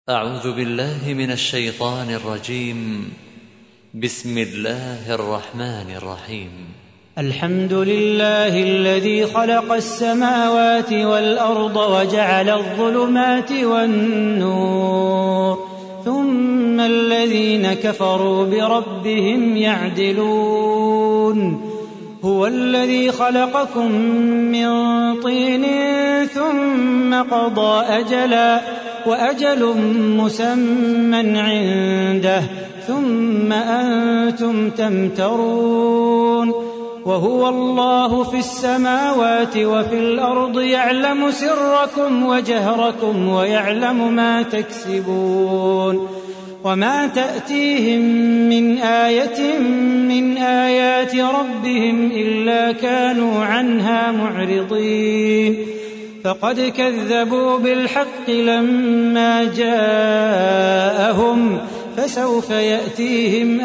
أعوذ بالله من الشيطان الرجيم. بسم الله الرحمن الرحيم. الحمد لله الذي خلق السماوات والأرض وجعل الظلمات والنور، ثم الذين كفروا بربهم يعدلون. هو الذي خلقكم من طين ثم قضى أجلا وأجل مسمى عنده ثم أنتم تمترون. وهو الله في السماوات وفي الأرض يعلم سركم وجهركم ويعلم ما تكسبون. وما تأتيهم من آية من آيات ربهم إلا كانوا عنها معرضين. فقد كذبوا بالحق لما جاءهم، فسوف يأتيهم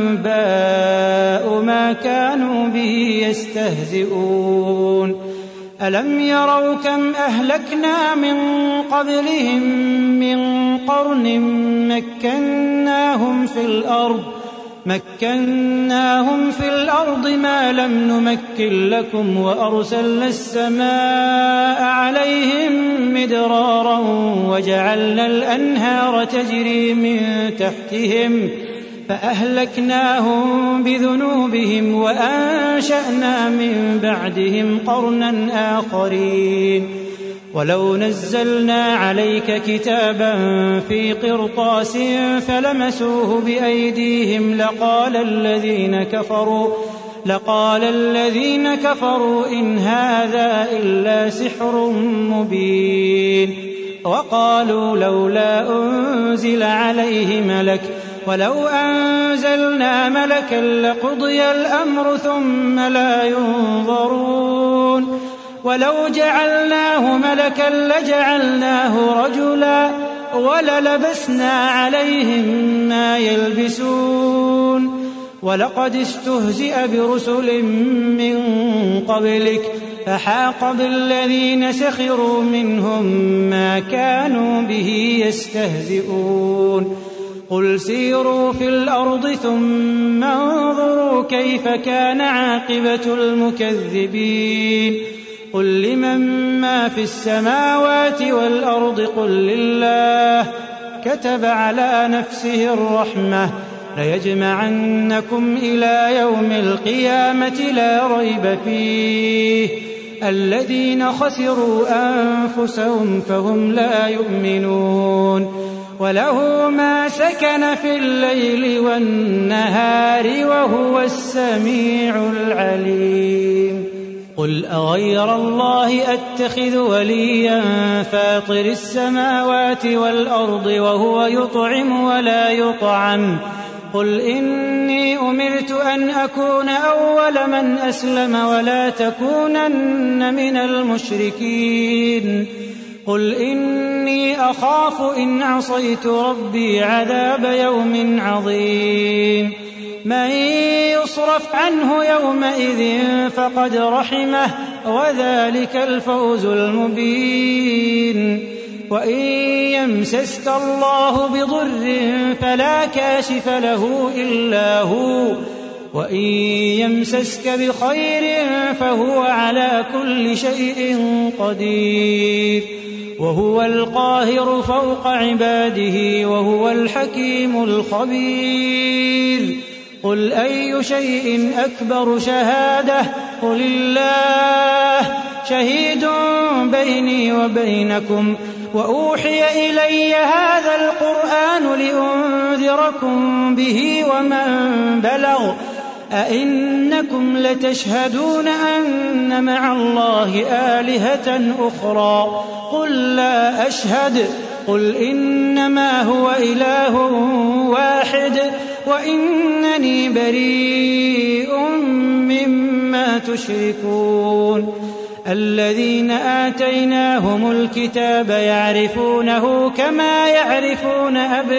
أنباء ما كانوا به يستهزئون. ألم يروا كم أهلكنا من قبلهم من قرن مكناهم في الأرض ما لم نمكن لكم، وأرسلنا السماء عليهم مدرارا وجعلنا الأنهار تجري من تحتهم فأهلكناهم بذنوبهم وأنشأنا من بعدهم قرنا آخرين. ولو نزلنا عليك كتابا في قرطاس فلمسوه بأيديهم لقال الذين كفروا إن هذا إلا سحر مبين. وقالوا لولا أنزل عليه ملك، ولو أنزلنا ملكا لقضي الأمر ثم لا ينظرون. ولو جعلناه ملكا لجعلناه رجلا وللبسنا عليهم ما يلبسون. ولقد استهزئ برسل من قبلك فحاق بالذين سخروا منهم ما كانوا به يستهزئون. قل سيروا في الأرض ثم انظروا كيف كان عاقبة المكذبين. قل لمن ما في السماوات والأرض قل لله. كتب على نفسه الرحمة ليجمعنكم إلى يوم القيامة لا ريب فيه. الذين خسروا أنفسهم فهم لا يؤمنون. وله ما سكن في الليل والنهار وهو السميع العليم. قل أغير الله أتخذ وليا فاطر السماوات والأرض وهو يطعم ولا يطعم. قل إني أمرت أن أكون أول من أسلم ولا تكونن من المشركين. قل إني أخاف إن عصيت ربي عذاب يوم عظيم. من يصرف عنه يومئذ فقد رحمه وذلك الفوز المبين. وإن يمسسك الله بضر فلا كاشف له إلا هو، وإن يمسسك بخير فهو على كل شيء قدير. وهو القاهر فوق عباده وهو الحكيم الخبير. قل أي شيء أكبر شهادة؟ قل الله شهيد بيني وبينكم. وأوحي إلي هذا القرآن لأنذركم به ومن بلغ. أئنكم لتشهدون أن مع الله آلهة أخرى؟ قل لا أشهد. قل إنما هو إله واحد وإنني بريء مما تشركون. الذين آتيناهم الكتاب يعرفونه كما يعرفون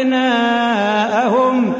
أبناءهم.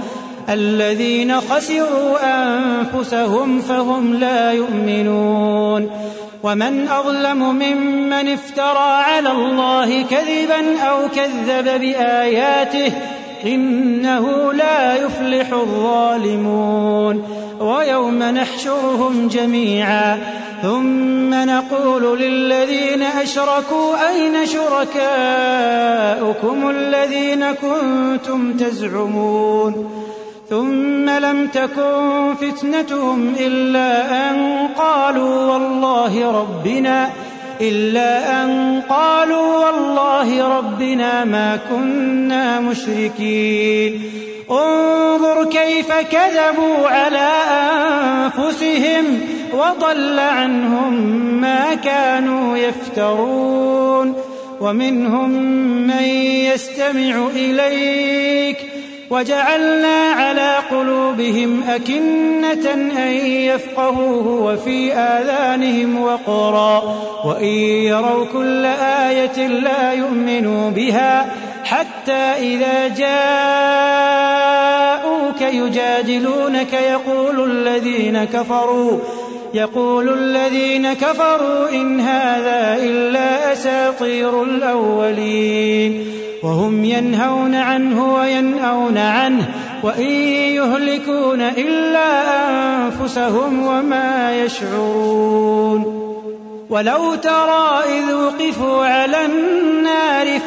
الذين خسروا أنفسهم فهم لا يؤمنون. ومن أظلم ممن افترى على الله كذبا أو كذب بآياته إنه لا يفلح الظالمون ويوم نحشرهم جميعا ثم نقول للذين أشركوا أين شركاؤكم الذين كنتم تزعمون ثم لم تكن فتنتهم إلا أن قالوا والله ربنا ما كنا مشركين انظر كيف كذبوا على أنفسهم وضل عنهم ما كانوا يفترون ومنهم من يستمع إليك وجعلنا على قلوبهم أكنة أن يفقهوه وفي آذانهم وقرا وإن يروا كل آية لا يؤمنوا بها حتى إذا جاءوك يجادلونك يقول الذين كفروا إن هذا إلا أساطير الأولين وهم ينهون عنه وينأون عنه وإن يهلكون إلا أنفسهم وما يشعرون ولو ترى إذ وقفوا على النار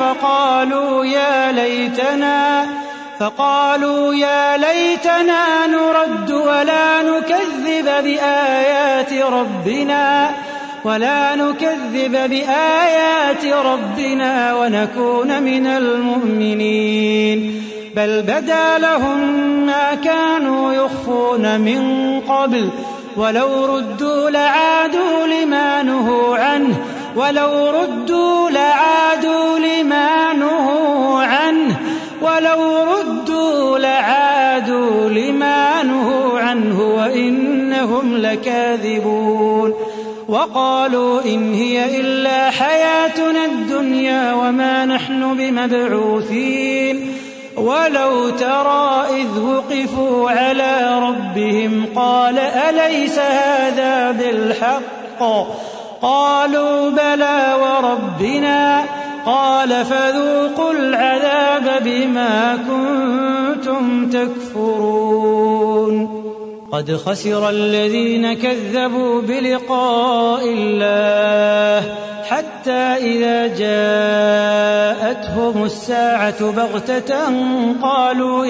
فقالوا يا ليتنا نرد ولا نكذب بآيات ربنا ونكون من المؤمنين بل بدا لهم ما كانوا يخفون من قبل ولو ردوا لعادوا لما نهوا عنه وإنهم لكاذبون وقالوا إن هي إلا حياتنا الدنيا وما نحن بمبعوثين ولو ترى إذ وقفوا على ربهم قال أليس هذا بالحق قالوا بلى وربنا قال فذوقوا العذاب بما كنتم تكفرون قد خسر الذين كذبوا بلقاء الله حتى إذا جاءتهم الساعة بغتة قالوا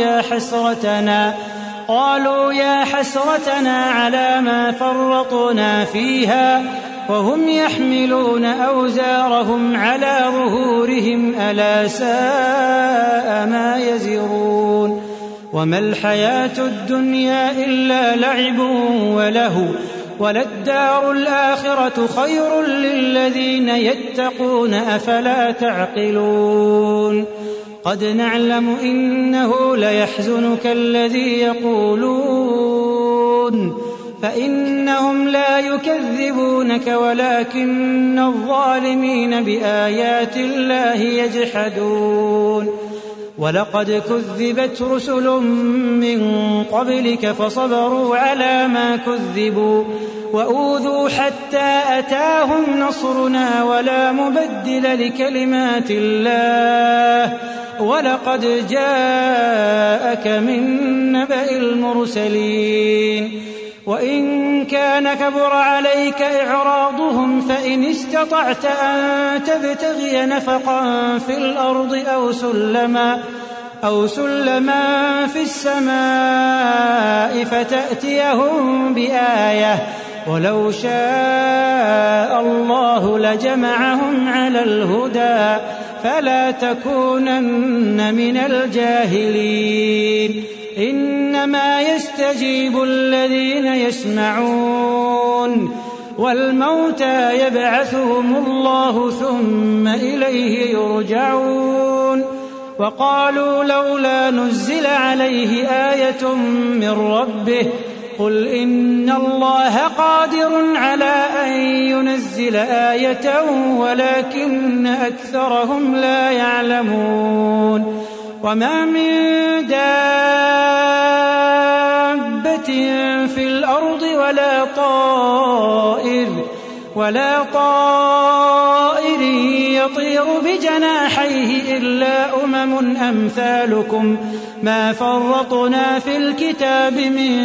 يا حسرتنا على ما فرطنا فيها وهم يحملون أوزارهم على ظهورهم ألا ساء ما يزرون وما الحياة الدنيا إلا لعب ولهو وللدار الآخرة خير للذين يتقون أفلا تعقلون قد نعلم إنه ليحزنك الذي يقولون فإنهم لا يكذبونك ولكن الظالمين بآيات الله يجحدون ولقد كذبت رسل من قبلك فصبروا على ما كذبوا وأوذوا حتى أتاهم نصرنا ولا مبدل لكلمات الله ولقد جاءك من نبأ المرسلين وإن كان كبر عليك إعراضهم فإن استطعت أن تبتغي نفقا في الأرض أو سلما في السماء فتأتيهم بآية ولو شاء الله لجمعهم على الهدى فلا تكونن من الجاهلين إنما يستجيب الذين يسمعون والموتى يبعثهم الله ثم إليه يرجعون وقالوا لولا نزل عليه آية من ربه قل إن الله قادر على أن ينزل آية ولكن أكثرهم لا يعلمون وما من دابة في الأرض ولا طائر يطير بجناحيه إلا أمم أمثالكم ما فرطنا في الكتاب من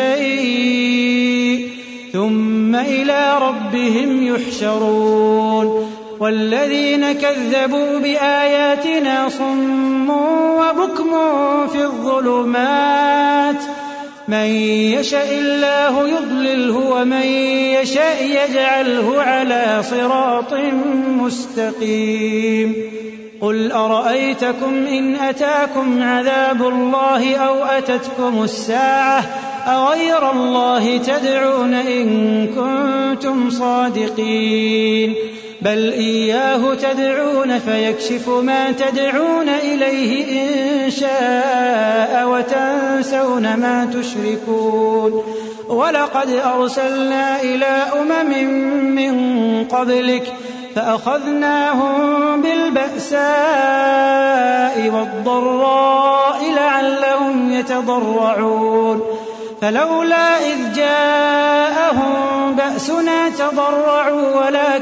شيء ثم إلى ربهم يحشرون والذين كذبوا بآياتنا صم وبكم في الظلمات من يشاء الله يضلله ومن يشاء يجعله على صراط مستقيم قل أرأيتكم إن أتاكم عذاب الله أو أتتكم الساعة أغير الله تدعون إن كنتم صادقين بل إياه تدعون فيكشف ما تدعون إليه إن شاء وتنسون ما تشركون ولقد أرسلنا إلى أمم من قبلك فأخذناهم بالبأساء والضراء لعلهم يتضرعون فلولا إذ جاءهم بأسنا تضرعوا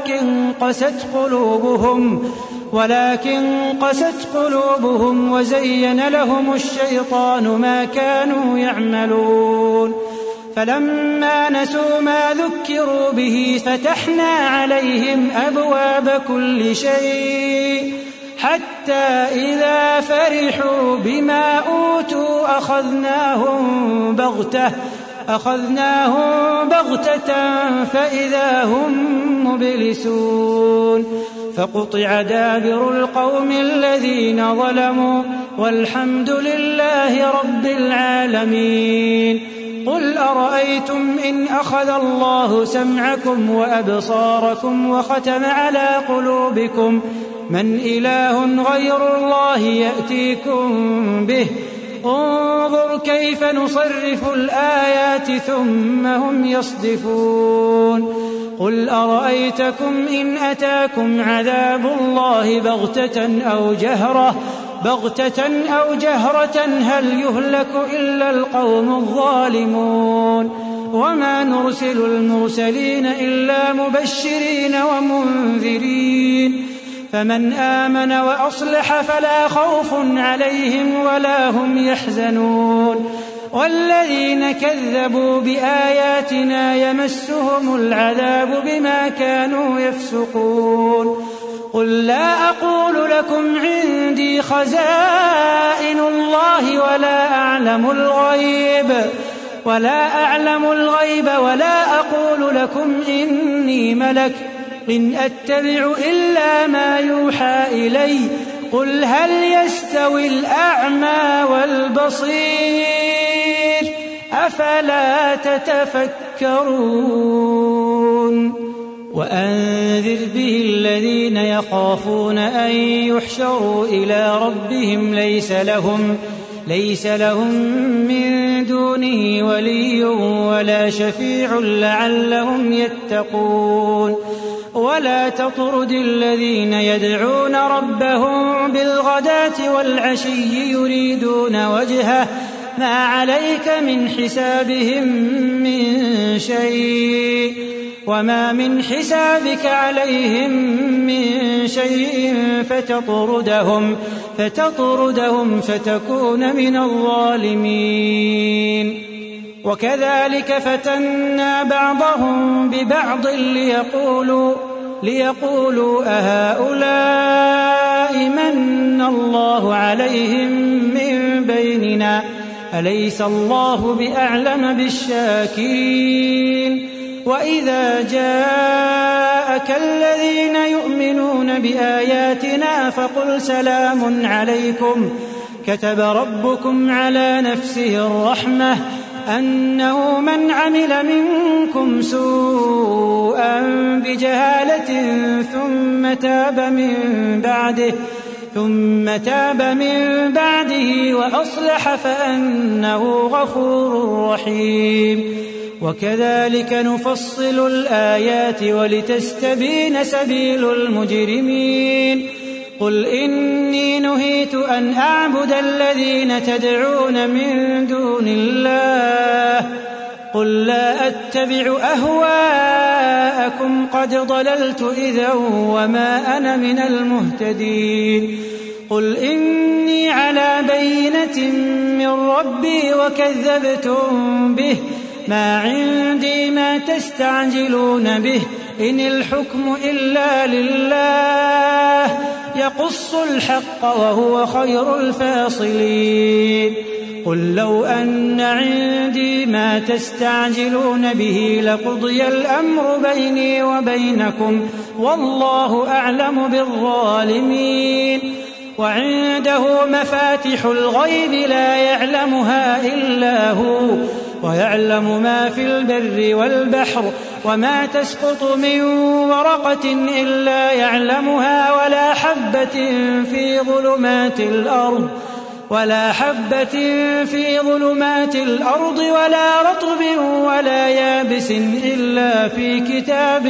ولكن قست قلوبهم وزين لهم الشيطان ما كانوا يعملون فلما نسوا ما ذكروا به فتحنا عليهم أبواب كل شيء حتى إذا فرحوا بما أوتوا أخذناهم بغتة فإذا هم مبلسون فقطع دابر القوم الذين ظلموا والحمد لله رب العالمين قل أرأيتم إن أخذ الله سمعكم وأبصاركم وختم على قلوبكم من إله غير الله يأتيكم به انظر كيف نصرف الآيات ثم هم يصدفون قل أرأيتكم إن أتاكم عذاب الله بغتة أو جهرة هل يهلك إلا القوم الظالمون وما نرسل المرسلين إلا مبشرين ومنذرين فمن آمن وأصلح فلا خوف عليهم ولا هم يحزنون والذين كذبوا بآياتنا يمسهم العذاب بما كانوا يفسقون قل لا أقول لكم عندي خزائن الله ولا أعلم الغيب ولا أقول لكم إني ملك إن أتبع إلا ما يوحى إلي قل هل يستوي الأعمى والبصير أفلا تتفكرون وأنذر به الذين يخافون أن يحشروا إلى ربهم ليس لهم من دونه ولي ولا شفيع لعلهم يتقون ولا تطرد الذين يدعون ربهم بالغداة والعشي يريدون وجهه ما عليك من حسابهم من شيء وما من حسابك عليهم من شيء فتطردهم فتكون من الظالمين وكذلك فتنا بعضهم ببعض ليقولوا أهؤلاء من الله عليهم من بيننا أليس الله بأعلم بالشاكرين وإذا جاءك الذين يؤمنون بآياتنا فقل سلام عليكم كتب ربكم على نفسه الرحمة أنه من عمل منكم سوءا بجهالة ثم تاب من بعده وأصلح فأنه غفور رحيم وكذلك نفصل الآيات ولتستبين سبيل المجرمين قل إني نهيت أن أعبد الذين تدعون من دون الله قل لا أتبع أهواءكم قد ضللت إذا وما أنا من المهتدين قل إني على بينة من ربي وكذبتم به ما عندي ما تستعجلون به إن الحكم إلا لله يقص الحق وهو خير الفاصلين قل لو أن عندي ما تستعجلون به لقضي الأمر بيني وبينكم والله أعلم بالظالمين وعنده مفاتح الغيب لا يعلمها إلا هو ويعلم ما في البر والبحر وما تسقط من ورقة إلا يعلمها ولا حبة في ظلمات الأرض ولا رطب ولا يابس إلا في كتاب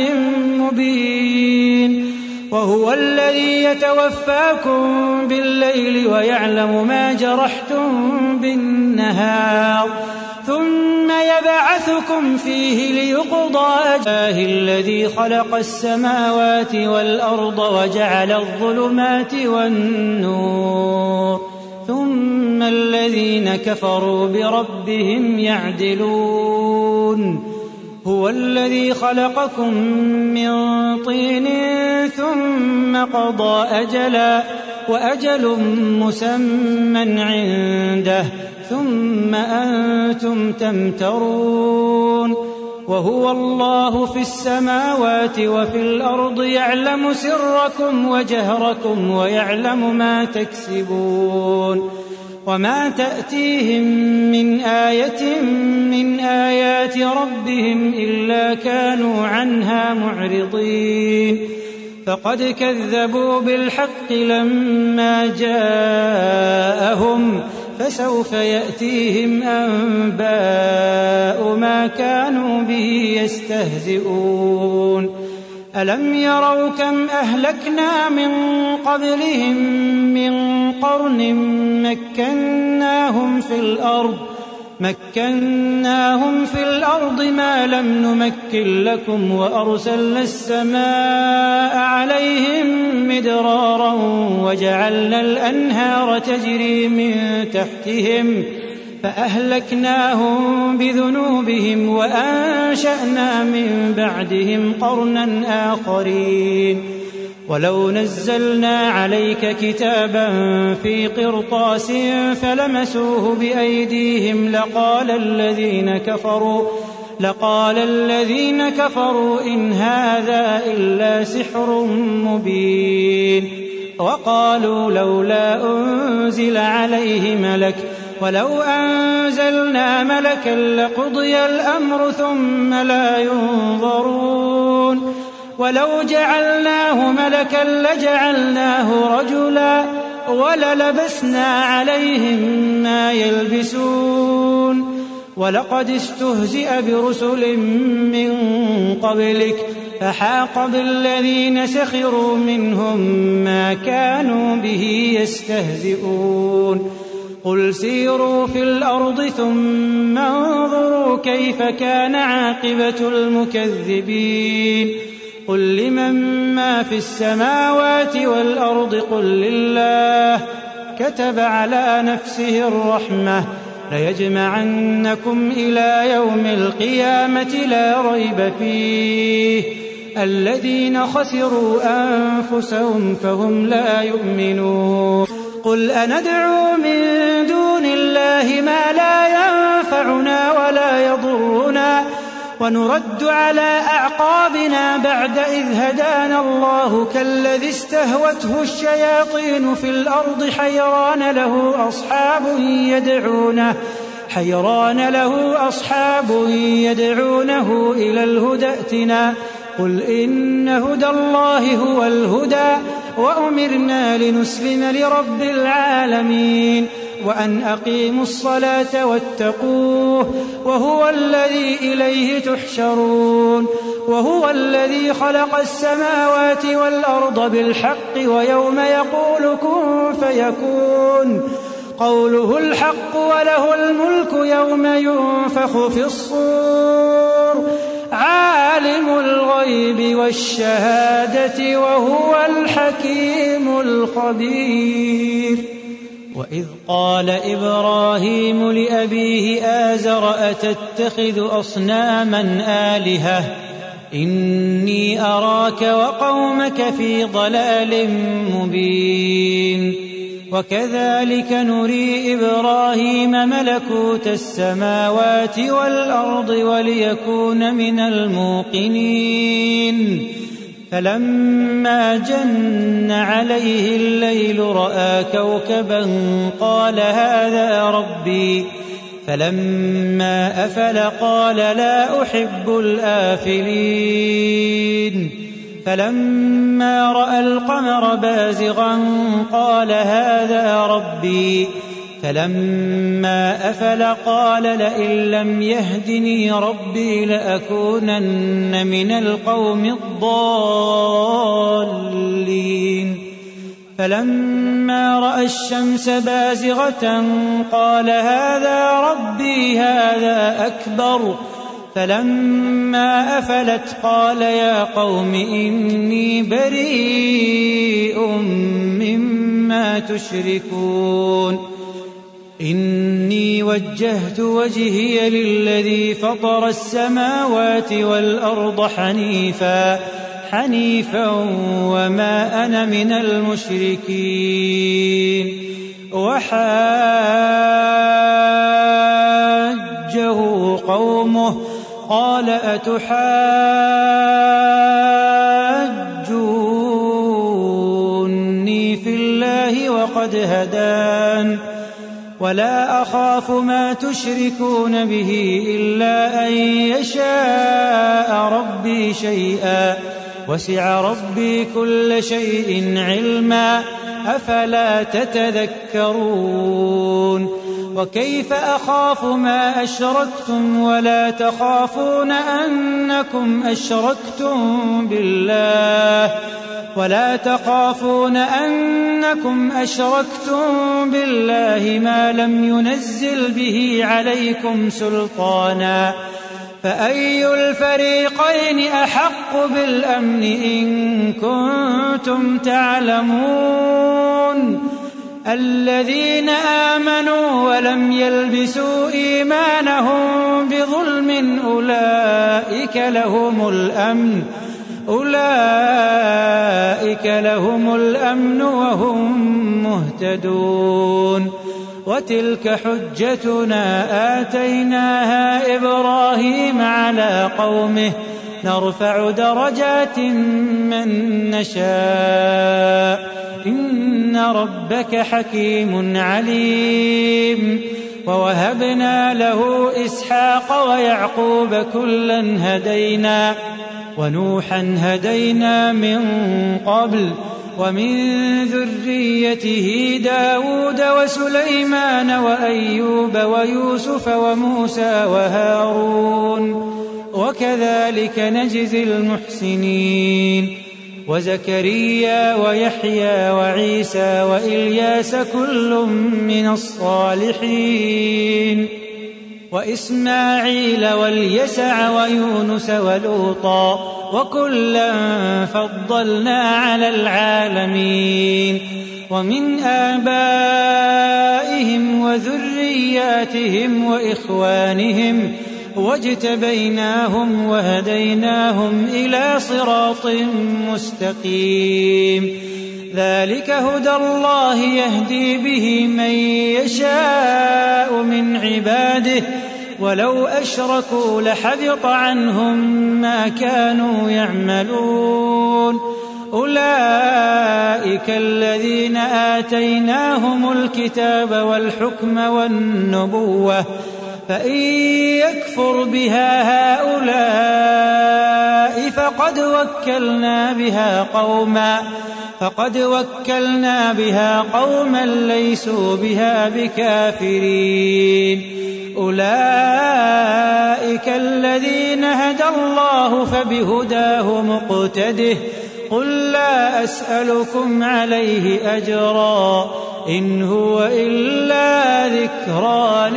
مبين وهو الذي يتوفاكم بالليل ويعلم ما جرحتم بالنهار ثم يبعثكم فيه ليقضى أجله الذي خلق السماوات والأرض وجعل الظلمات والنور ثم الذين كفروا بربهم يعدلون هو الذي خلقكم من طين ثم قضى أجلا وأجل مسمى عنده ثم أنتم تمترون وهو الله في السماوات وفي الأرض يعلم سركم وجهركم ويعلم ما تكسبون وما تأتيهم من آية من آيات ربهم إلا كانوا عنها معرضين فقد كذبوا بالحق لما جاءهم فسوف يأتيهم أنباء ما كانوا به يستهزئون ألم يروا كم أهلكنا من قبلهم من قرن مكناهم في الأرض ما لم نمكن لكم وأرسلنا السماء عليهم مدرارا وجعلنا الأنهار تجري من تحتهم فأهلكناهم بذنوبهم وأنشأنا من بعدهم قرنا آخرين ولو نزلنا عليك كتابا في قرطاس فلمسوه بأيديهم لقال الذين كفروا إن هذا إلا سحر مبين وقالوا لولا أنزل عليه ملك ولو أنزلنا ملكا لقضي الأمر ثم لا ينظرون ولو جعلناه ملكا لجعلناه رجلا وللبسنا عليهم ما يلبسون ولقد استهزئ برسل من قبلك فحاق بالذين سخروا منهم ما كانوا به يستهزئون قل سيروا في الأرض ثم انظروا كيف كان عاقبة المكذبين قل لمن ما في السماوات والأرض قل لله كتب على نفسه الرحمة ليجمعنكم إلى يوم القيامة لا ريب فيه الذين خسروا أنفسهم فهم لا يؤمنون قل أندعو من دون الله ما لا ينفعنا ولا يضرنا ونرد على أعقابنا بعد إذ هدانا الله كالذي استهوته الشياطين في الأرض حيران له أصحاب يدعونه إلى الهدى ائتنا قل إن هدى الله هو الهدى وأمرنا لنسلم لرب العالمين وأن أقيموا الصلاة واتقوه وهو الذي إليه تحشرون وهو الذي خلق السماوات والأرض بالحق ويوم يقول كن فيكون قوله الحق وله الملك يوم ينفخ في الصور عالم الغيب والشهادة وهو الحكيم الخبير. وإذ قال إبراهيم لأبيه آزر أتتخذ أصناما آلهة إني أراك وقومك في ضلال مبين. وكذلك نري إبراهيم ملكوت السماوات والأرض وليكون من الموقنين. فلما جن عليه الليل رأى كوكبا قال هذا ربي فلما أفل قال لا أحب الآفلين. فلما رأى القمر بازغا قال هذا ربي فلما أفل قال لئن لم يهدني ربي لأكونن من القوم الضالين. فلما رأى الشمس بازغة قال هذا ربي هذا أكبر. فلما أفلت قال يا قوم إني بريء مما تشركون. إني وجهت وجهي للذي فطر السماوات والأرض حنيفا وما أنا من المشركين. وحاجه قومه قال أتحاجوني في الله وقد هدان ولا أخاف ما تشركون به إلا أن يشاء ربي شيئا وسع ربي كل شيء علما أفلا تتذكرون. وكيف أخاف ما أشركتم ولا تخافون أنكم أشركتم بالله ما لم ينزل به عليكم سلطانا فأي الفريقين أحق بالأمن إن كنتم تعلمون. الذين آمنوا ولم يلبسوا إيمانهم بظلم أولئك لهم الأمن وهم مهتدون. وتلك حجتنا آتيناها إبراهيم على قومه نرفع درجات من نشاء إن ربك حكيم عليم. ووهبنا له إسحاق ويعقوب كلا هدينا ونوحا هدينا من قبل ومن ذريته داود وسليمان وأيوب ويوسف وموسى وهارون وكذلك نجزي المحسنين. وزكريا ويحيى وعيسى وإلياس كل من الصالحين وإسماعيل واليسع ويونس ولوطا وكلا فضلنا على العالمين. ومن آبائهم وذرياتهم وإخوانهم واجتبيناهم وهديناهم إلى صراط مستقيم. ذلك هدى الله يهدي به من يشاء من عباده ولو أشركوا لحبط عنهم ما كانوا يعملون. أولئك الذين آتيناهم الكتاب والحكم والنبوة فإن يكفر بها هؤلاء فقد وكلنا بها قوما ليسوا بها بكافرين. أولئك الذين هدى الله فبهداه مقتده قل لا أسألكم عليه أجرا إن هو إلا ذكرى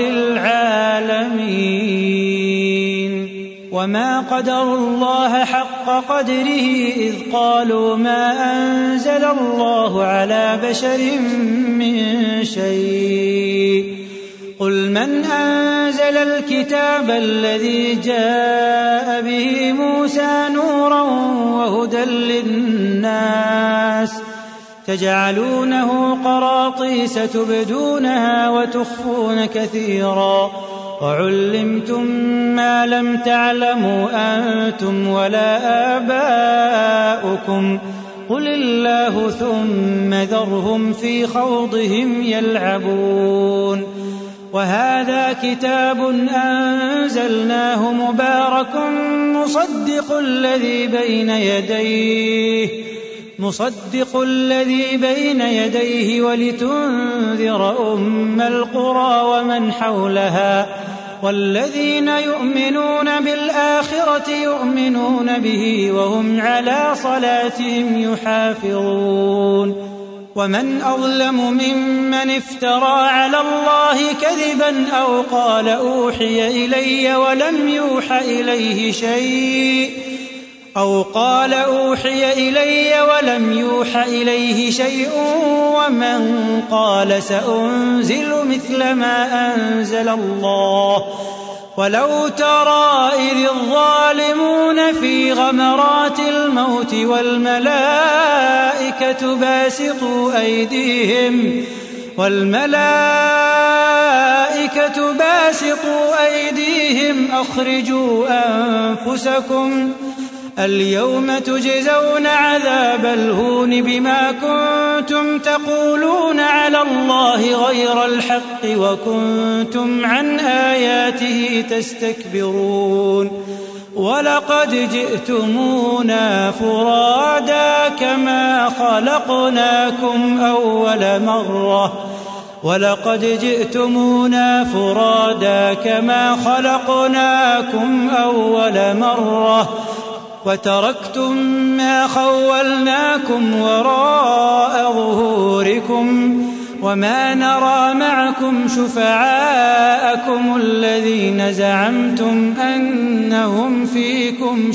للعالمين. وما قدروا الله حق قدره إذ قالوا ما أنزل الله على بشر من شيء. قل من أنزل الكتاب الذي جاء به موسى نورا وهدى للناس تجعلونه قراطيس تبدونها وتخفون كثيرا وعلمتم ما لم تعلموا أنتم ولا آباؤكم قل الله ثم ذرهم في خوضهم يلعبون. وهذا كتاب أنزلناه مبارك مصدق الذي بين يديه ولتنذر أم القرى ومن حولها والذين يؤمنون بالآخرة يؤمنون به وهم على صلاتهم يحافظون. ومن أظلم ممن افترى على الله كذبا أو قال أوحي إلي ولم يوحى إليه شيء ومن قال سأنزل مثل ما أنزل الله. ولو ترى إذ الظالمون في غمرات الموت والملائكة باسطوا أيديهم أخرجوا أنفسكم اليوم تجزون عذاب الهون بما كنتم تقولون على الله غير الحق وكنتم عن آياته تستكبرون. ولقد جئتمونا فرادا كما خلقناكم أول مرة وتركتم ما خولناكم وراء ظهوركم وما نرى معكم شفعاءكم الذين زعمتم أنهم فيكم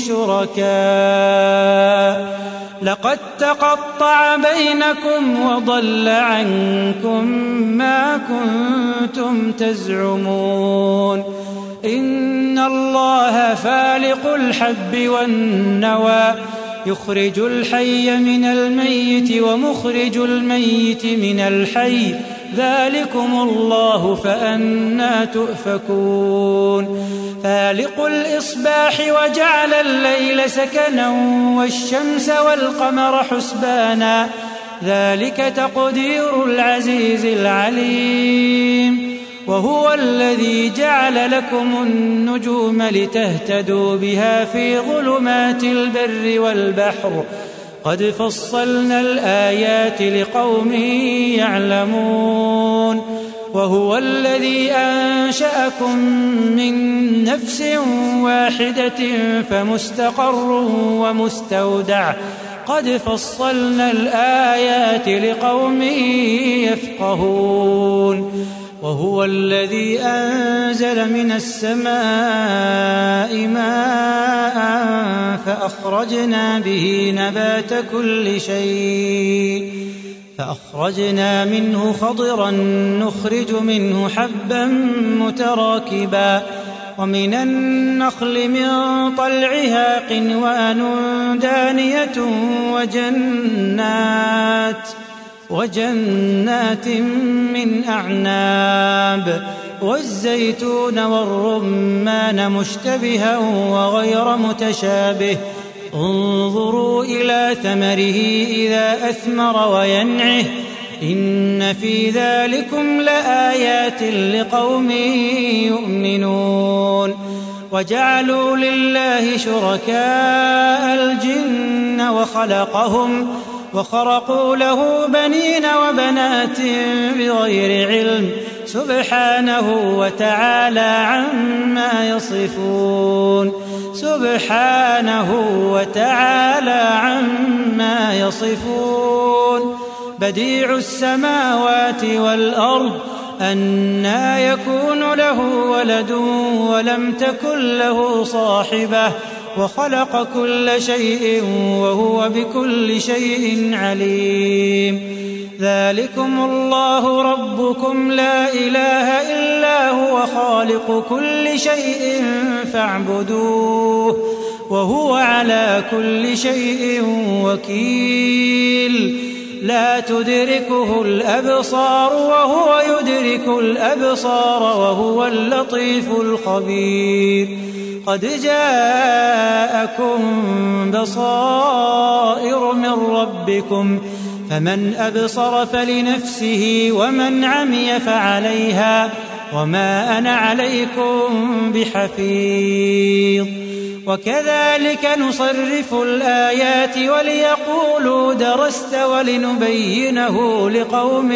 شركاء لقد تقطع بينكم وضل عنكم ما كنتم تزعمون. إن الله فالق الحب والنوى يخرج الحي من الميت ومخرج الميت من الحي ذلكم الله فأنى تؤفكون. فالق الإصباح وجعل الليل سكنا والشمس والقمر حسبانا ذلك تقدير العزيز العليم. وهو الذي جعل لكم النجوم لتهتدوا بها في ظلمات البر والبحر قد فصلنا الآيات لقوم يعلمون. وهو الذي أنشأكم من نفس واحدة فمستقر ومستودع قد فصلنا الآيات لقوم يفقهون. وهو الذي أنزل من السماء ماء فأخرجنا به نبات كل شيء فأخرجنا منه خضرا نخرج منه حبا متراكبا ومن النخل من طلعها قنوان دانية وجنات من أعناب والزيتون والرمان مشتبها وغير متشابه انظروا إلى ثمره إذا أثمر وينعه إن في ذلكم لآيات لقوم يؤمنون. وجعلوا لله شركاء الجن وخرقوا له بنين وبنات بغير علم سبحانه وتعالى عما يصفون. بديع السماوات والأرض أنى يكون له ولد ولم تكن له صاحبة وخلق كل شيء وهو بكل شيء عليم ذلكم الله ربكم لا إله إلا هو خالق كل شيء فاعبدوه وهو على كل شيء وكيل لا تدركه الأبصار وهو يدرك الأبصار وهو اللطيف الخبير قد جاءكم بصائر من ربكم فمن أبصر فلنفسه ومن عمي فعليها وما أنا عليكم بحفيظ وكذلك نصرف الآيات وليقولوا درست ولنبينه لقوم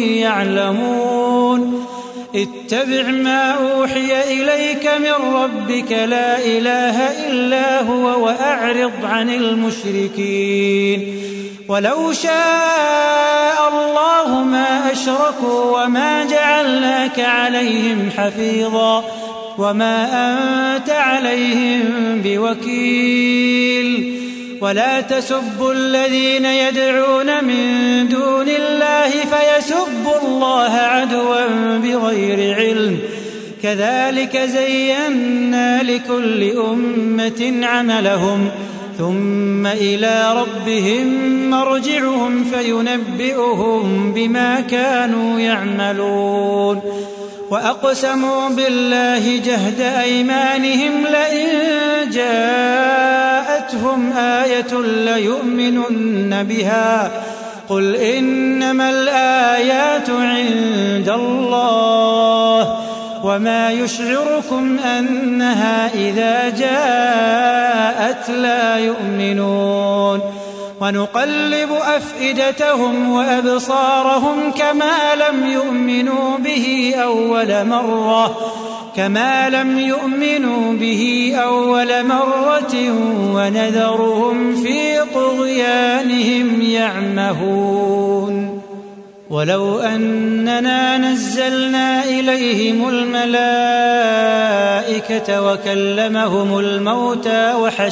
يعلمون اتبع ما أوحي إليك من ربك لا إله إلا هو وأعرض عن المشركين ولو شاء الله ما أشركوا وما جعلناك عليهم حفيظا وما أنت عليهم بوكيل ولا تسبوا الذين يدعون من دون الله فيسبوا الله عدوا بغير علم كذلك زينا لكل أمة عملهم ثم إلى ربهم مرجعهم فينبئهم بما كانوا يعملون وأقسموا بالله جهد أيمانهم لئن جاءتهم آية ليؤمنن بها قل إنما الآيات عند الله وما يشعركم أنها إذا جاءت لا يؤمنون ونقلب أفئدتهم وأبصارهم كما لم يؤمنوا به أول مرة ونذرهم في طغيانهم يعمهون ولو أننا نزلنا إليهم الملائكة وكلمهم الموتى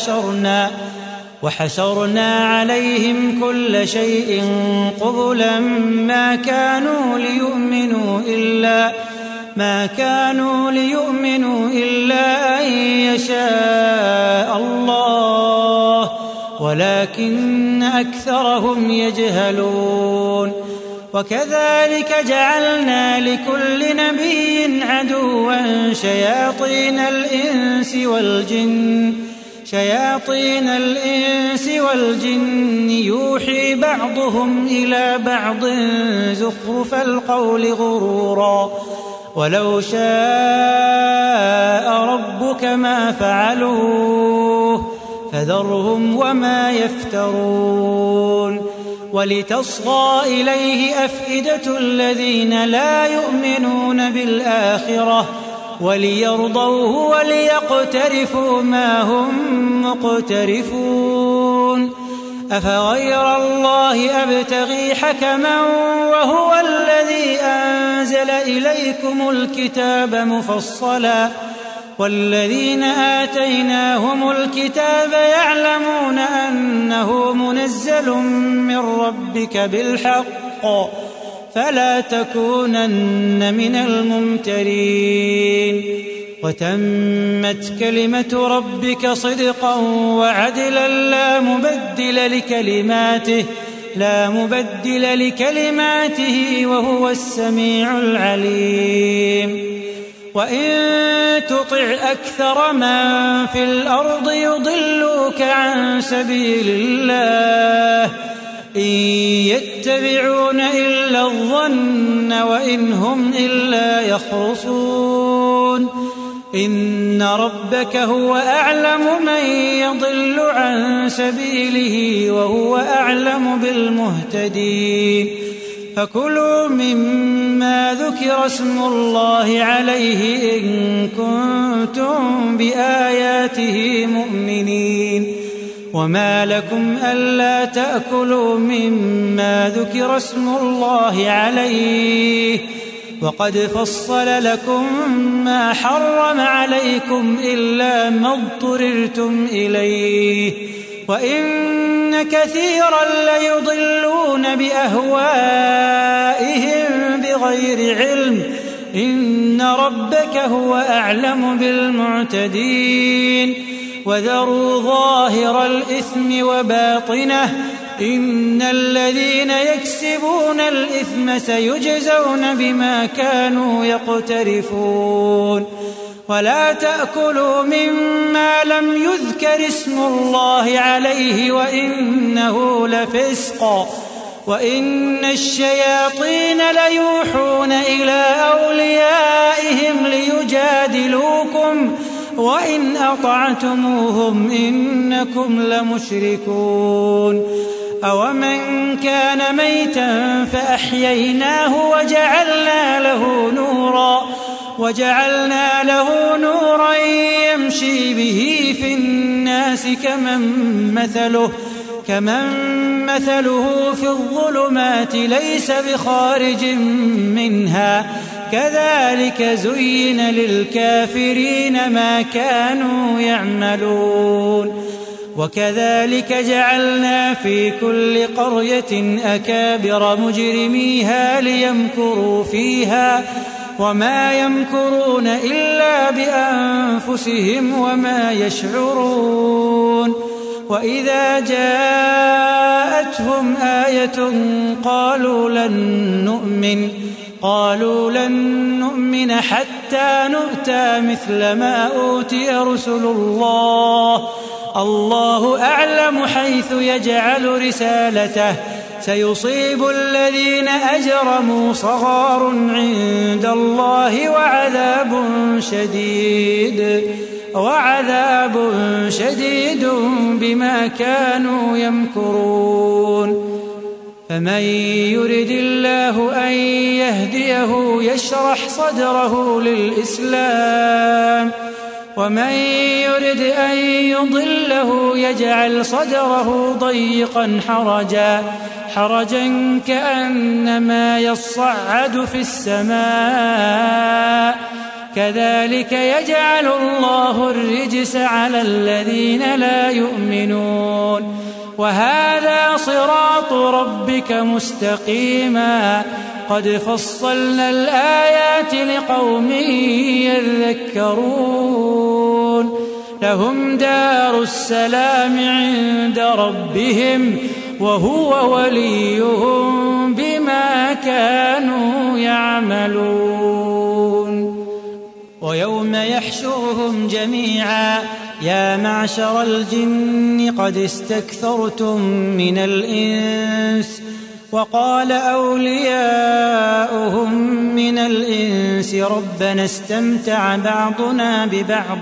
وحشرنا عليهم كل شيء قبلا ما كانوا ليؤمنوا إلا أن يشاء الله ولكن أكثرهم يجهلون وكذلك جعلنا لكل نبي عدوا شياطين الإنس والجن يوحي بعضهم إلى بعض زخرف القول غرورا ولو شاء ربك ما فعلوه فذرهم وما يفترون ولتصغى إليه أفئدة الذين لا يؤمنون بالآخرة وليرضوه وليقترفوا ما هم مقترفون أفغير الله أبتغي حكما وهو الذي أنزل إليكم الكتاب مفصلا والذين آتيناهم الكتاب يعلمون أنه منزل من ربك بالحق فلا تكونن من الممترين وتمت كلمة ربك صدقا وعدلا لا مبدل لكلماته وهو السميع العليم وإن تطع أكثر من في الأرض يضلوك عن سبيل الله إن يتبعون إلا الظن وإن هم إلا يخرصون إن ربك هو أعلم من يضل عن سبيله وهو أعلم بالمهتدين فكلوا مما ذكر اسم الله عليه إن كنتم بآياته مؤمنين وما لكم ألا تأكلوا مما ذكر اسم الله عليه وقد فصل لكم ما حرم عليكم إلا ما اضطررتم إليه وإن كثيرا ليضلون بأهوائهم بغير علم إن ربك هو أعلم بالمعتدين وذروا ظاهر الإثم وباطنه إن الذين يكسبون الإثم سيجزون بما كانوا يقترفون ولا تأكلوا مما لم يذكر اسم الله عليه وإنه لفسق وإن الشياطين ليوحون إلى أوليائهم ليجادلوكم وإن أطعتموهم إنكم لمشركون أومن كان ميتا فأحييناه وجعلنا له نورا يمشي به في الناس كمن مثله في الظلمات ليس بخارج منها كذلك زين للكافرين ما كانوا يعملون وكذلك جعلنا في كل قرية أكابر مجرميها ليمكروا فيها وما يمكرون إلا بأنفسهم وما يشعرون وإذا جاءتهم آية قالوا لن نؤمن حتى نؤتى مثل ما أوتي رسل الله أعلم حيث يجعل رسالته سيصيب الذين أجرموا صغار عند الله وعذاب شديد بما كانوا يمكرون فمن يرد الله أن يهديه يشرح صدره للإسلام ومن يرد أن يضله يجعل صدره ضيقا حرجا كأنما يصعد في السماء كذلك يجعل الله الرجس على الذين لا يؤمنون وهذا صراط ربك مستقيما قد فصلنا الآيات لقوم يذكرون لهم دار السلام عند ربهم وهو وليهم بما كانوا يعملون ويوم يحشرهم جميعا يا معشر الجن قد استكثرتم من الإنس وقال أولياؤهم من الإنس ربنا استمتع بعضنا ببعض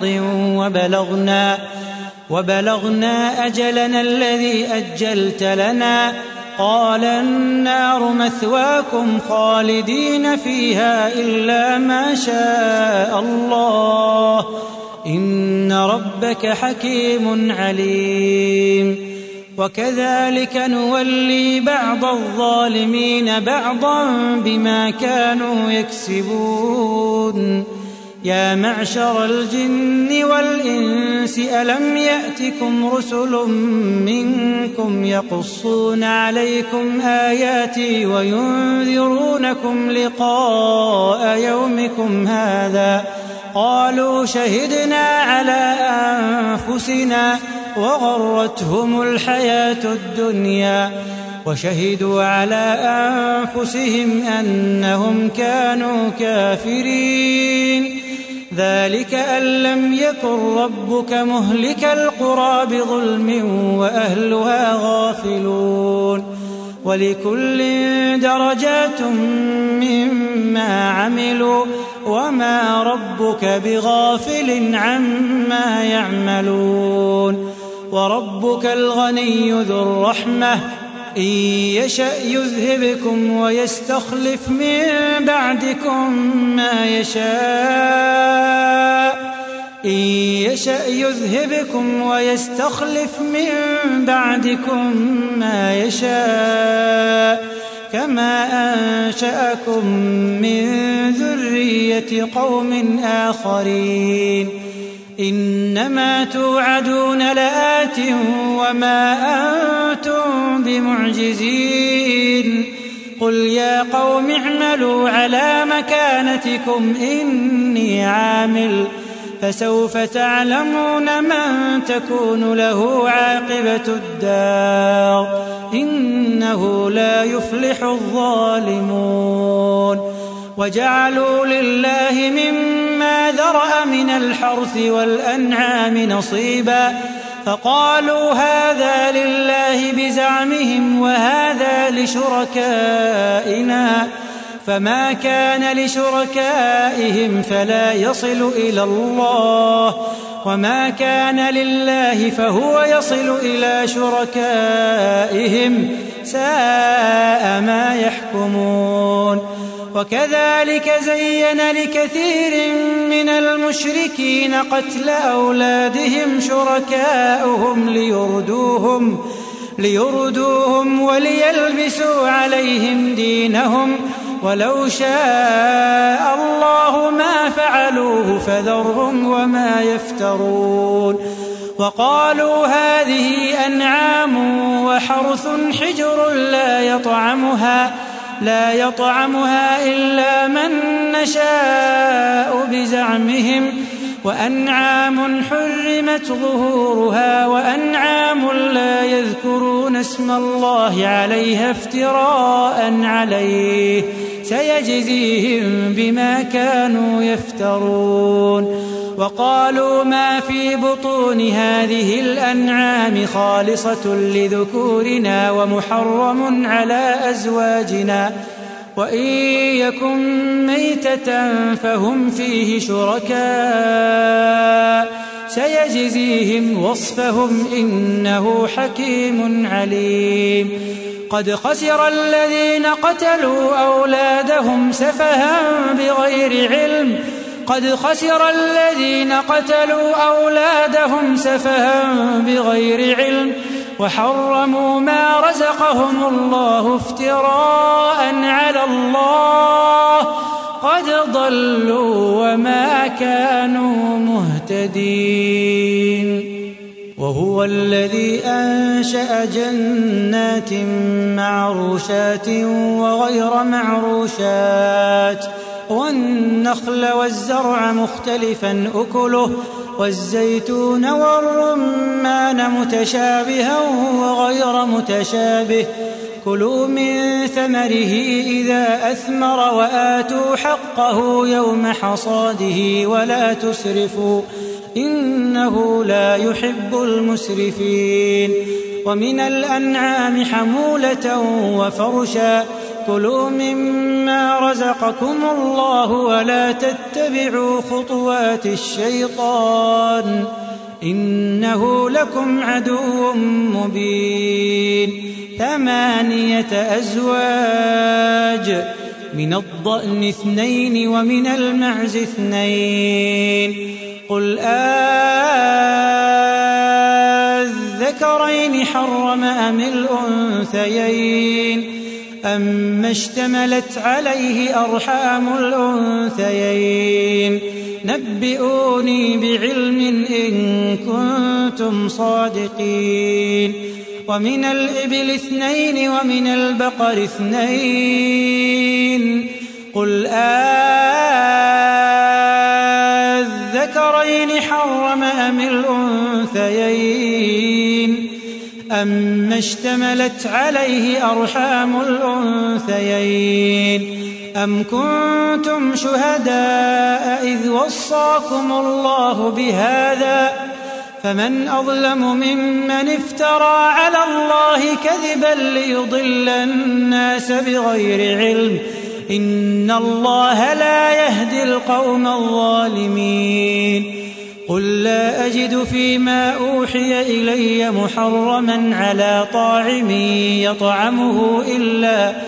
وبلغنا أجلنا الذي أجلت لنا قال النار مثواكم خالدين فيها إلا ما شاء الله إن ربك حكيم عليم وكذلك نولي بعض الظالمين بعضا بما كانوا يكسبون يا معشر الجن والإنس ألم يأتكم رسل منكم يقصون عليكم آياتي وينذرونكم لقاء يومكم هذا قالوا شهدنا على أنفسنا وغرتهم الحياة الدنيا وشهدوا على أنفسهم أنهم كانوا كافرين ذلك أن لم يكن ربك مهلك القرى بظلم وأهلها غافلون ولكل درجات مما عملوا وما ربك بغافل عما يعملون وربك الغني ذو الرحمة إن يشأ يذهبكم ويستخلف من بعدكم ما يشاء إن يشأ يذهبكم ويستخلف من بعدكم ما يشاء كما أنشأكم من ذرية قوم آخرين إنما توعدون لآت وما أنتم بمعجزين قل يا قوم اعملوا على مكانتكم إني عامل فسوف تعلمون من تكون له عاقبة الدار إنه لا يفلح الظالمون وجعلوا لله مما ذرأ من الحرث والأنعام نصيبا فقالوا هذا لله بزعمهم وهذا لشركائنا فما كان لشركائهم فلا يصل إلى الله وما كان لله فهو يصل إلى شركائهم ساء ما يحكمون وكذلك زين لكثير من المشركين قتل أولادهم شركاؤهم ليردوهم وليلبسوا عليهم دينهم ولو شاء الله ما فعلوه فذرهم وما يفترون وقالوا هذه أنعام وحرث حجر لا يطعمها إلا من نشاء بزعمهم وأنعام حرمت ظهورها وأنعام لا يذكرون اسم الله عليها افتراء عليه سيجزيهم بما كانوا يفترون وقالوا ما في بطون هذه الأنعام خالصة لذكورنا ومحرم على أزواجنا وإن يكن ميتة فهم فيه شركاء سيجزيهم وصفهم إنه حكيم عليم قد خسر الذين قتلوا أولادهم سفها بغير علم وحرموا ما رزقهم الله افتراء على الله قد ضلوا وما كانوا مهتدين وهو الذي أنشأ جنات معروشات وغير معروشات والنخل والزرع مختلفا أكله والزيتون والرمان متشابها وغير متشابه كلوا من ثمره إذا أثمر وآتوا حقه يوم حصاده ولا تسرفوا إنه لا يحب المسرفين ومن الأنعام حمولة وفرشا كلوا مما رزقكم الله ولا تتبعوا خطوات الشيطان إنه لكم عدو مبين 8 أزواج من الضأن 2 ومن المعز 2 قل أذكرين حرم أم الأنثيين أما اشتملت عليه أرحام الأنثيين نبئوني بعلم إن كنتم صادقين ومن الإبل 2 ومن البقر 2 قل أذكرين حرم أم الأنثيين أما اشتملت عليه أرحام الأنثيين أم كنتم شهداء إذ وصاكم الله بهذا فمن أظلم ممن افترى على الله كذبا ليضل الناس بغير علم إن الله لا يهدي القوم الظالمين قل لا أجد فيما أوحي إلي محرما على طاعم يطعمه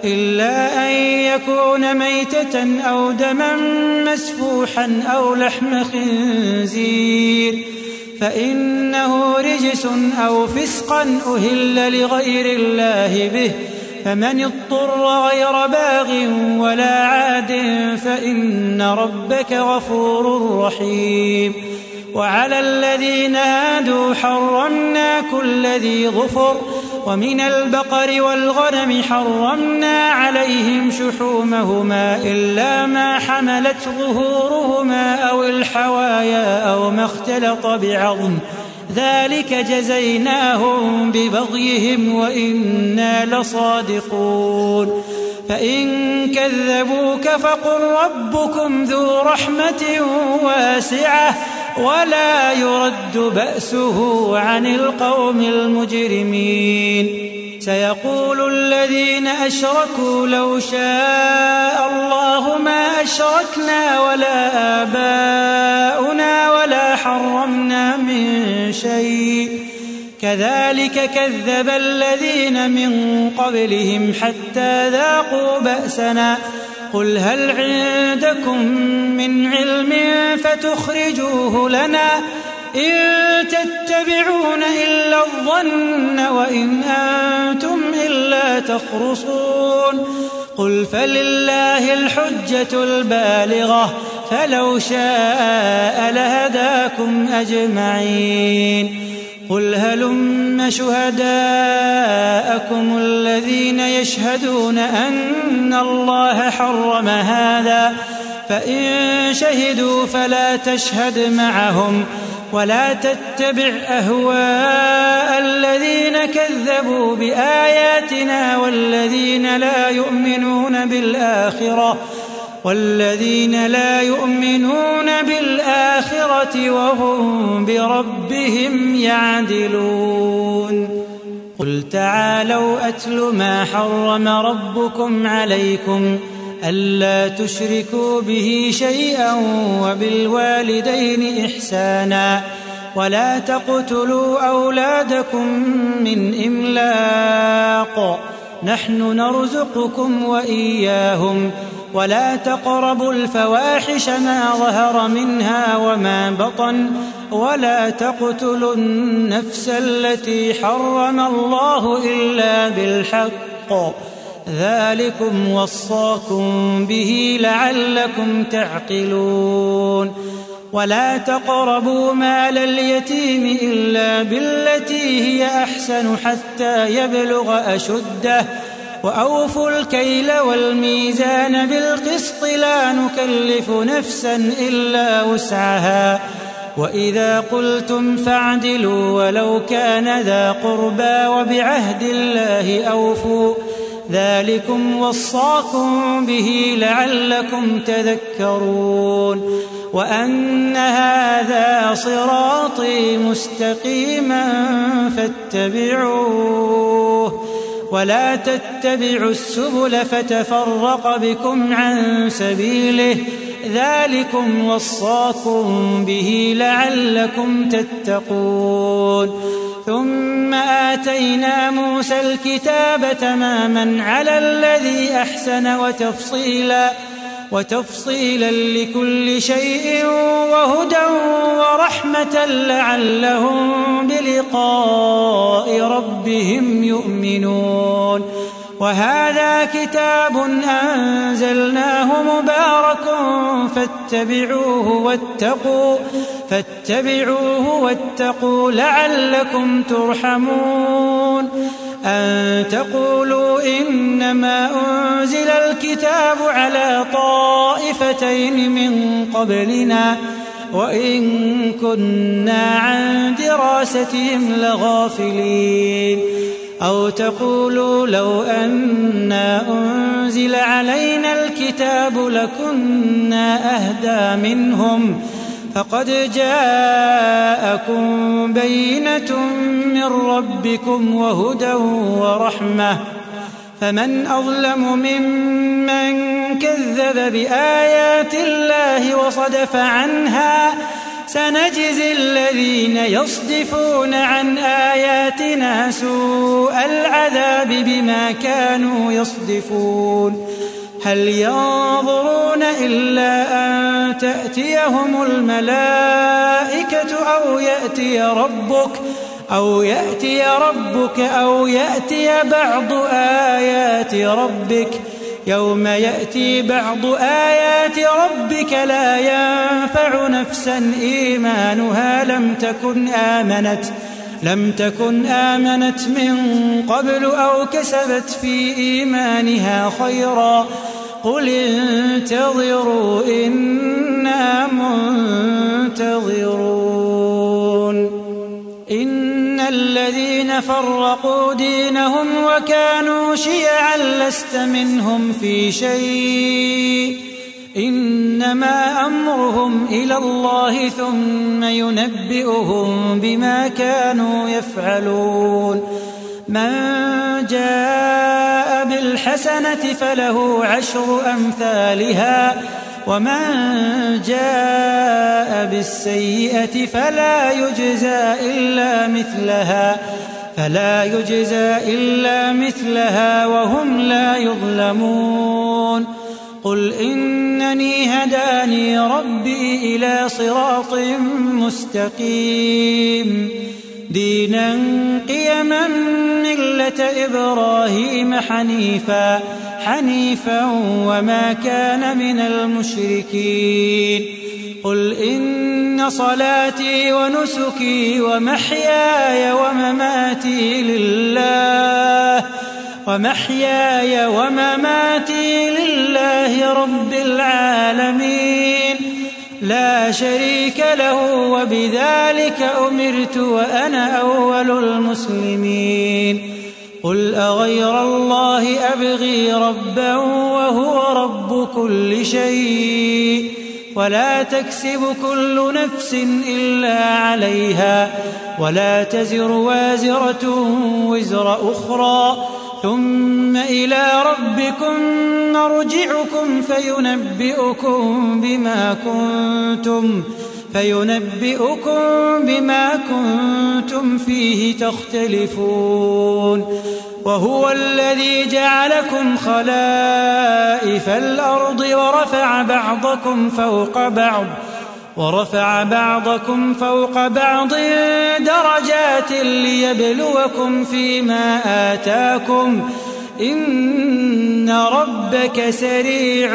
إلا أن يكون ميتة أو دما مسفوحا أو لحم خنزير فإنه رجس أو فسقا أهل لغير الله به، فمن اضطر غير باغ ولا عاد فإن ربك غفور رحيم. وعلى الذين هادوا حرمنا كل ذي ظفر، ومن البقر والغنم حرمنا عليهم شحومهما إلا ما حملت ظهورهما أو الحوايا أو ما اختلط بعظم، ذلك جزيناهم ببغيهم وإنا لصادقون. فإن كذبوك فقل ربكم ذو رحمة واسعة ولا يرد بأسه عن القوم المجرمين. سيقول الذين أشركوا لو شاء الله ما أشركنا ولا آباؤنا ولا حرمنا من شيء، كذلك كذب الذين من قبلهم حتى ذاقوا بأسنا. قل هل عندكم من علم فتخرجوه لنا؟ إن تتبعون إلا الظن وإن أنتم إلا تخرصون. قل فلله الحجة البالغة فلو شاء لهداكم أجمعين. قل هلم شهداءكم الذين يشهدون أن الله حرم هذا، فإن شهدوا فلا تشهد معهم ولا تتبع أهواء الذين كذبوا بآياتنا والذين لا يؤمنون بالآخرة وهم بربهم يعدلون. قل تعالوا أتل ما حرم ربكم عليكم ألا تشركوا به شيئا وبالوالدين إحسانا ولا تقتلوا أولادكم من إملاق، نحن نرزقكم وإياهم، ولا تقربوا الفواحش ما ظهر منها وما بطن، ولا تقتلوا النفس التي حرم الله إلا بالحق، ذلكم وصاكم به لعلكم تعقلون. ولا تقربوا مال اليتيم إلا بالتي هي أحسن حتى يبلغ أشده، وأوفوا الكيل والميزان بالقسط لا نكلف نفسا إلا وسعها، وإذا قلتم فاعدلوا ولو كان ذا قربى وبعهد الله أوفوا، ذلكم وصاكم به لعلكم تذكرون. وأن هذا صراطي مستقيما فاتبعوه ولا تتبعوا السبل فتفرق بكم عن سبيله، ذلكم وصاكم به لعلكم تتقون. ثم آتينا موسى الكتاب تماما على الذي أحسن وتفصيلا لكل شيء وهدى ورحمة لعلهم بلقاء ربهم يؤمنون. وهذا كتاب أنزلناه مبارك فاتبعوه واتقوا لعلكم ترحمون. أن تقولوا إنما أنزل الكتاب على طائفتين من قبلنا وإن كنا عن دراستهم لغافلين. أو تقولوا لو أنا أنزل علينا الكتاب لكنا أهدى منهم، فقد جاءكم بينة من ربكم وهدى ورحمة، فمن أظلم ممن كذب بآيات الله وصدف عنها، سنجزي الذين يصدفون عن آياتنا سوء العذاب بما كانوا يصدفون هل ينظرون إلا أن تأتيهم الملائكة أو يأتي ربك أو يأتي بعض آيات ربك يوم يأتي بعض آيات ربك لا ينفع نفسا إيمانها لم تكن آمنت من قبل أو كسبت في إيمانها خيرا قل انتظروا إنا منتظرون إن الذين فرقوا دينهم وكانوا شيعا لست منهم في شيء إنما أمرهم إلى الله ثم ينبئهم بما كانوا يفعلون من جاء بالحسنة فله 10 أمثالها ومن جاء بالسيئة فلا يجزى إلا مثلها وهم لا يظلمون قل إنني هداني ربي إلى صراط مستقيم دينا قيما ملة إبراهيم حنيفا وما كان من المشركين قل إن صلاتي ونسكي ومحياي ومماتي لله رب العالمين لا شريك له وبذلك أمرت وأنا أول المسلمين قل أغير الله أبغي ربا وهو رب كل شيء ولا تكسب كل نفس إلا عليها ولا تزر وازرة وزر أخرى ثم إلى ربكم مرجعكم فينبئكم بما كنتم فيه تختلفون وهو الذي جعلكم خلائف الأرض ورفع بعضكم فوق بعض درجات ليبلوكم فيما آتاكم إن ربك سريع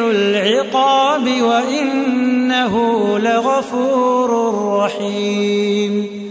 العقاب وإنه لغفور رحيم